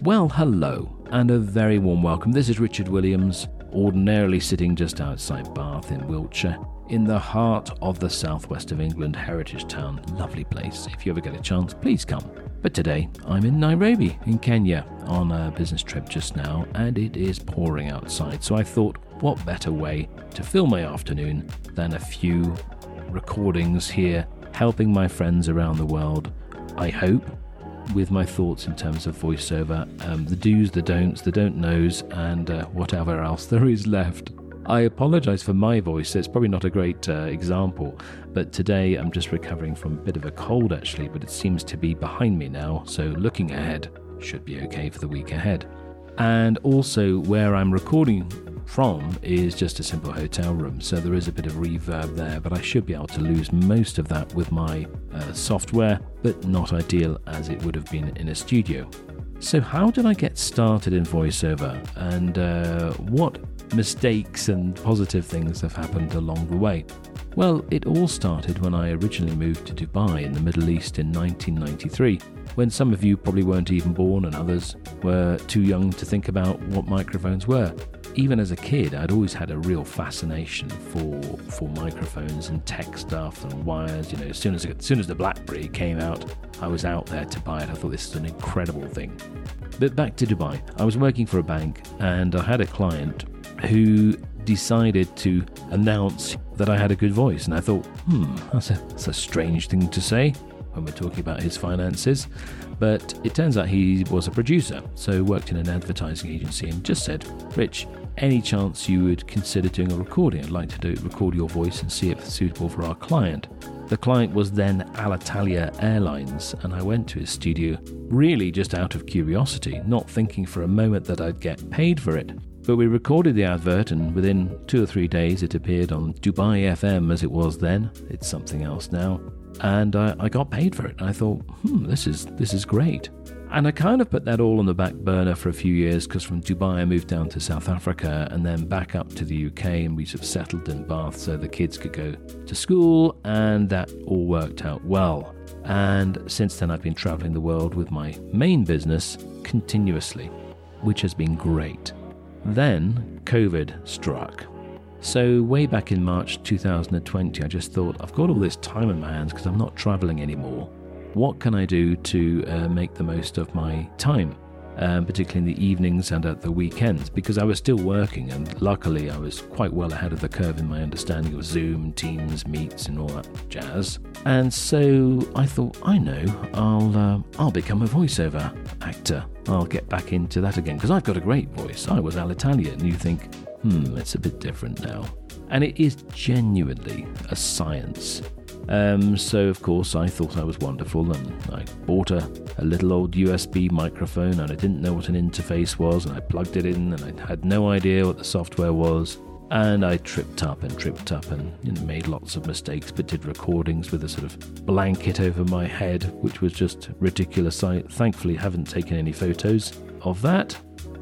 Well, hello, and a very warm welcome. This is Richard Williams, ordinarily sitting just outside Bath in Wiltshire, in the heart of the southwest of England, heritage town. Lovely place. If you ever get a chance, please come. But today, I'm in Nairobi, in Kenya, on a business trip just now, and it is pouring outside. So I thought, what better way to fill my afternoon than a few recordings here, helping my friends around the world, I hope, with my thoughts in terms of voiceover, the do's, the don'ts, the don't knows, and whatever else there is left. I apologise for my voice. It's probably not a great example, but today I'm just recovering from a bit of a cold actually, but it seems to be behind me now, so looking ahead should be okay for the week ahead. And also where I'm recording from is just a simple hotel room, so there is a bit of reverb there, but I should be able to lose most of that with my software, but not ideal as it would have been in a studio. So how did I get started in voiceover, and what mistakes and positive things have happened along the way? Well, it all started when I originally moved to Dubai in the Middle East in 1993, when some of you probably weren't even born and others were too young to think about what microphones were. Even as a kid, I'd always had a real fascination for microphones and tech stuff and wires. You know, as soon as the BlackBerry came out, I was out there to buy it. I thought this is an incredible thing. But back to Dubai, I was working for a bank and I had a client who decided to announce that I had a good voice, and I thought, that's a strange thing to say when we're talking about his finances. But it turns out he was a producer, so worked in an advertising agency, and just said, Rich, any chance you would consider doing a recording? I'd like to record your voice and see if it's suitable for our client. The client was then Alitalia Airlines, and I went to his studio really just out of curiosity, not thinking for a moment that I'd get paid for it. But we recorded the advert, and within 2 or 3 days it appeared on Dubai FM as it was then. It's something else now. And I got paid for it. And I thought, this is great. And I kind of put that all on the back burner for a few years, because from Dubai I moved down to South Africa and then back up to the UK, and we sort of settled in Bath so the kids could go to school, and that all worked out well. And since then I've been traveling the world with my main business continuously, which has been great. Then COVID struck. So way back in March 2020, I just thought, I've got all this time in my hands because I'm not traveling anymore. What can I do to make the most of my time, particularly in the evenings and at the weekends? Because I was still working, and luckily I was quite well ahead of the curve in my understanding of Zoom, Teams, Meets and all that jazz. And so I thought, I know, I'll become a voiceover actor. I'll get back into that again, because I've got a great voice. I was Alitalia, and you think, it's a bit different now. And it is genuinely a science. So of course I thought I was wonderful, and I bought a little old USB microphone, and I didn't know what an interface was, and I plugged it in, and I had no idea what the software was, and I tripped up and made lots of mistakes, but did recordings with a sort of blanket over my head, which was just ridiculous. I thankfully haven't taken any photos of that,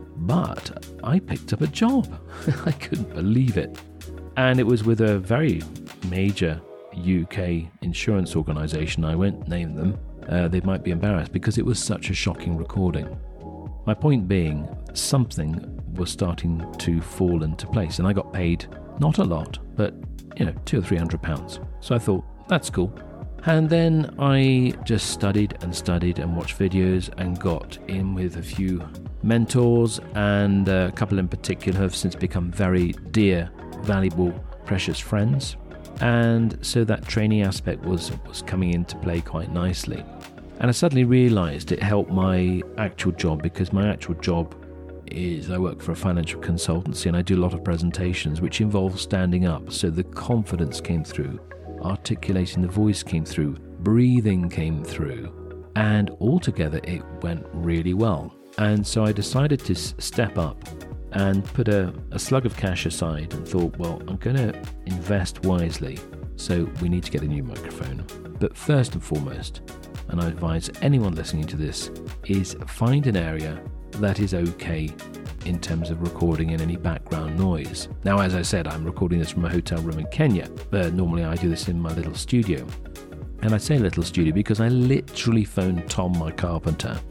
but I picked up a job. I couldn't believe it. And it was with a very major UK insurance organisation. I won't name them. They might be embarrassed because it was such a shocking recording. My point being, something was starting to fall into place, and I got paid not a lot, but £200 or £300. So I thought, that's cool. And then I just studied and watched videos and got in with a few mentors, and a couple in particular have since become very dear, valuable, precious friends. And so that training aspect was coming into play quite nicely. And I suddenly realised it helped my actual job, because my actual job is I work for a financial consultancy, and I do a lot of presentations which involve standing up. So the confidence came through, articulating the voice came through, breathing came through, and altogether it went really well. And so I decided to step up and put a slug of cash aside and thought, well, I'm going to invest wisely, so we need to get a new microphone. But first and foremost, and I advise anyone listening to this, is find an area that is okay in terms of recording in any background noise. Now, as I said, I'm recording this from a hotel room in Kenya, but normally I do this in my little studio. And I say little studio because I literally phoned Tom, my carpenter,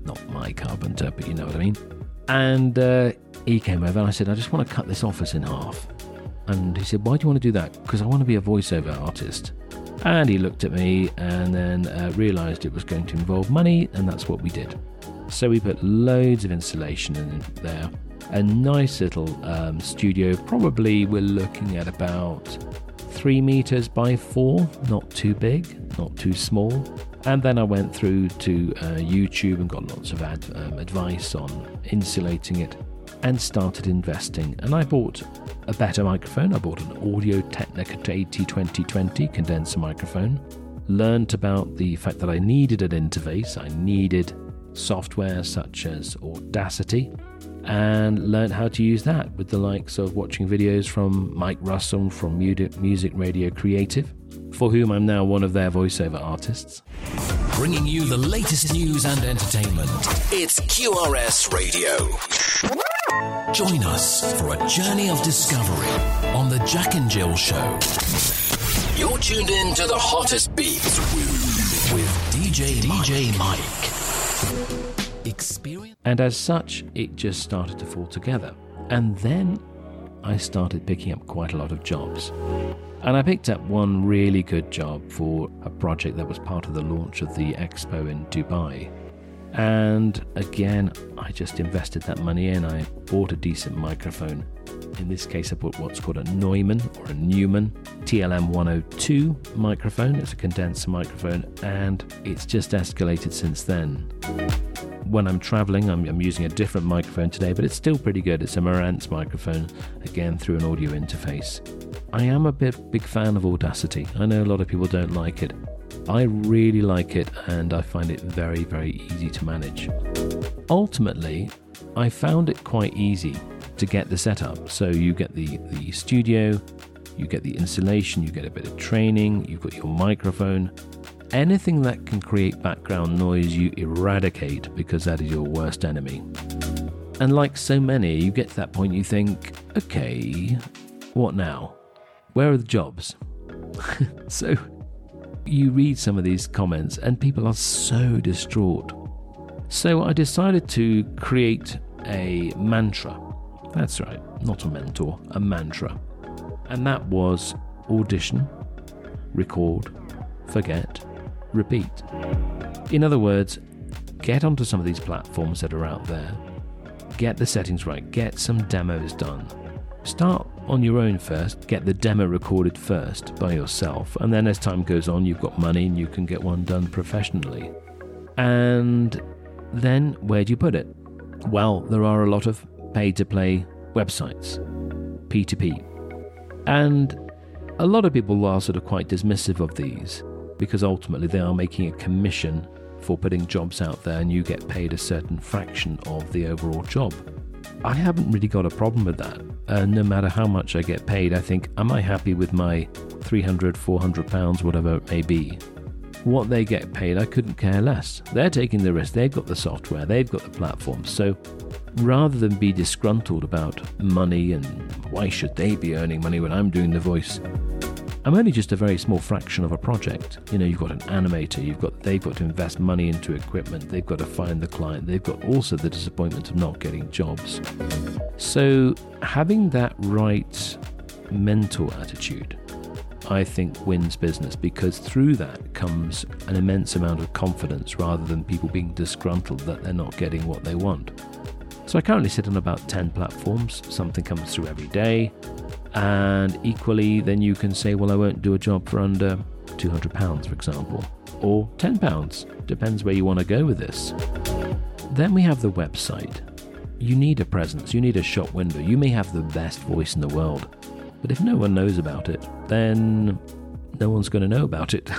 Not my carpenter, but you know what I mean. And he came over and I said, I just want to cut this office in half. And he said, why do you want to do that? Because I want to be a voiceover artist. And he looked at me and then realised it was going to involve money, and that's what we did. So we put loads of insulation in there. A nice little studio. Probably we're looking at about 3 meters by 4. Not too big, not too small. And then I went through to YouTube and got lots of advice on insulating it and started investing. And I bought a better microphone. I bought an Audio-Technica AT2020 condenser microphone. Learned about the fact that I needed an interface. I needed software such as Audacity, and learned how to use that with the likes of watching videos from Mike Russell from Music Radio Creative, for whom I'm now one of their voiceover artists. Bringing you the latest news and entertainment. It's QRS Radio. Join us for a journey of discovery on the Jack and Jill Show. You're tuned in to the hottest beats with DJ Mike. Experience. And as such, it just started to fall together. And then I started picking up quite a lot of jobs. And I picked up one really good job for a project that was part of the launch of the expo in Dubai. And again, I just invested that money in. I bought a decent microphone. In this case, I bought what's called a Neumann or a Newman TLM 102 microphone. It's a condenser microphone, and it's just escalated since then. When I'm traveling, I'm using a different microphone today, but it's still pretty good. It's a Marantz microphone, again through an audio interface. I am a big fan of Audacity. I know a lot of people don't like it. I really like it, and I find it very, very easy to manage. Ultimately, I found it quite easy to get the setup. So you get the studio, you get the insulation, you get a bit of training, you've got your microphone. Anything that can create background noise, you eradicate, because that is your worst enemy. And like so many, you get to that point, you think, okay, what now? Where are the jobs? So you read some of these comments and people are so distraught. So I decided to create a mantra. That's right, not a mentor, a mantra. And that was audition, record, forget, repeat. In other words, get onto some of these platforms that are out there, get the settings right, get some demos done. Start on your own first, get the demo recorded first by yourself, and then as time goes on, you've got money and you can get one done professionally. And then where do you put it? Well, there are a lot of pay-to-play websites, P2P. And a lot of people are sort of quite dismissive of these, because ultimately they are making a commission for putting jobs out there, and you get paid a certain fraction of the overall job. I haven't really got a problem with that. No matter how much I get paid, I think, am I happy with my £300, £400, whatever it may be? What they get paid, I couldn't care less. They're taking the risk, they've got the software, they've got the platform. So rather than be disgruntled about money and why should they be earning money when I'm doing the voice, I'm only just a very small fraction of a project. You know, you've got an animator, they've got to invest money into equipment, they've got to find the client, they've got also the disappointment of not getting jobs. So having that right mental attitude, I think, wins business, because through that comes an immense amount of confidence rather than people being disgruntled that they're not getting what they want. So I currently sit on about 10 platforms. Something comes through every day. And equally, then you can say, well, I won't do a job for under £200, for example, or £10. Depends where you want to go with this. Then we have the website. You need a presence. You need a shop window. You may have the best voice in the world, but if no one knows about it, then no one's going to know about it.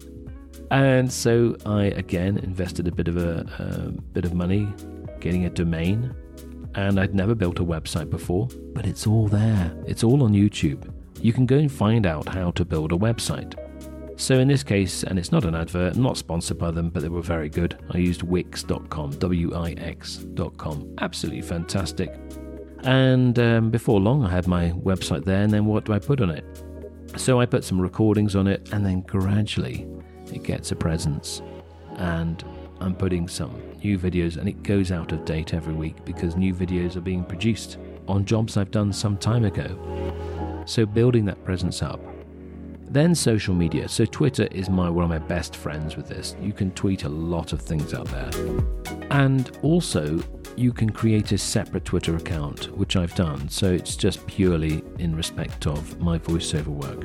And so I, again, invested a bit of money getting a domain. And I'd never built a website before, but it's all there. It's all on YouTube. You can go and find out how to build a website. So in this case, and it's not an advert, I'm not sponsored by them, but they were very good. I used Wix.com, Wix.com. Absolutely fantastic. And before long, I had my website there, and then what do I put on it? So I put some recordings on it, and then gradually it gets a presence. And I'm putting some new videos, and it goes out of date every week because new videos are being produced on jobs I've done some time ago. So building that presence up. Then social media. So Twitter is one of my best friends with this. You can tweet a lot of things out there. And also, you can create a separate Twitter account, which I've done. So it's just purely in respect of my voiceover work.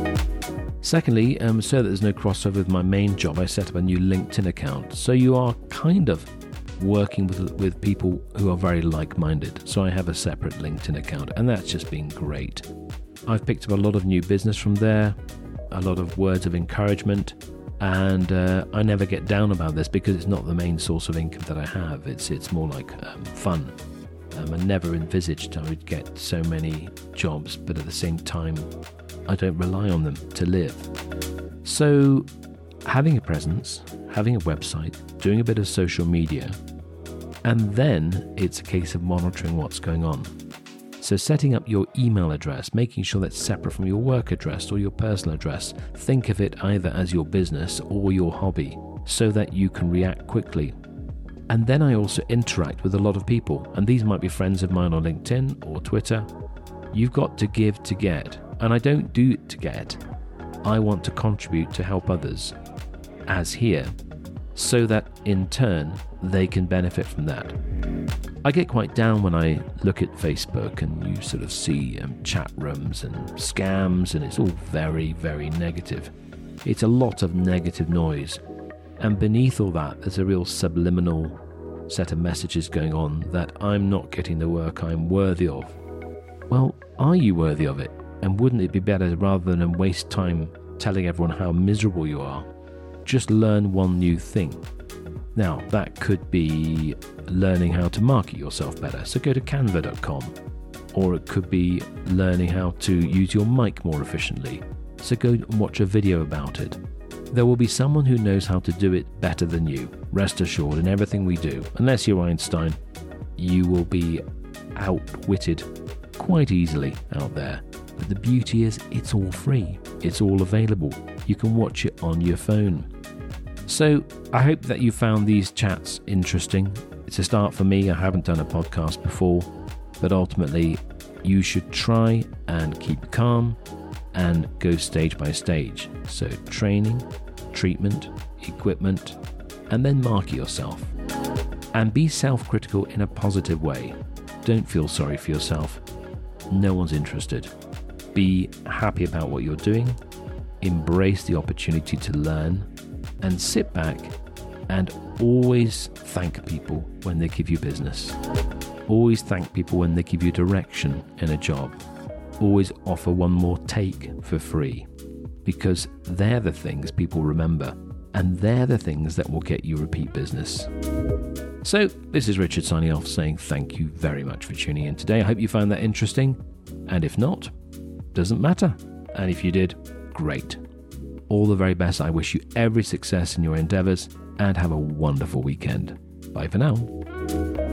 Secondly, so that there's no crossover with my main job, I set up a new LinkedIn account. So you are kind of working with people who are very like-minded. So I have a separate LinkedIn account, and that's just been great. I've picked up a lot of new business from there, a lot of words of encouragement, and I never get down about this because it's not the main source of income that I have. It's more like fun. I never envisaged I would get so many jobs, but at the same time, I don't rely on them to live. So having a presence, having a website, doing a bit of social media, and then it's a case of monitoring what's going on. So setting up your email address, making sure that's separate from your work address or your personal address. Think of it either as your business or your hobby so that you can react quickly. And then I also interact with a lot of people, and these might be friends of mine on LinkedIn or Twitter. You've got to give to get, and I don't do it to get. I want to contribute to help others, as here, so that in turn they can benefit from that. I get quite down when I look at Facebook and you sort of see chat rooms and scams, and it's all very, very negative. It's a lot of negative noise. And beneath all that, there's a real subliminal set of messages going on that I'm not getting the work I'm worthy of. Well, are you worthy of it? And wouldn't it be better, rather than waste time telling everyone how miserable you are, just learn one new thing? Now, that could be learning how to market yourself better, so go to canva.com. Or it could be learning how to use your mic more efficiently, so go and watch a video about it. There will be someone who knows how to do it better than you. Rest assured, in everything we do, unless you're Einstein, you will be outwitted quite easily out there. But the beauty is, it's all free. It's all available. You can watch it on your phone. So I hope that you found these chats interesting. It's a start for me. I haven't done a podcast before, but ultimately you should try and keep calm and go stage by stage. So training, treatment, equipment, and then market yourself. And be self-critical in a positive way. Don't feel sorry for yourself. No one's interested. Be happy about what you're doing. Embrace the opportunity to learn. And sit back and always thank people when they give you business. Always thank people when they give you direction in a job. Always offer one more take for free, because they're the things people remember, and they're the things that will get you repeat business. So this is Richard signing off, saying thank you very much for tuning in today. I hope you found that interesting, and if not, doesn't matter. And if you did, great. All the very best. I wish you every success in your endeavors, and have a wonderful weekend. Bye for now.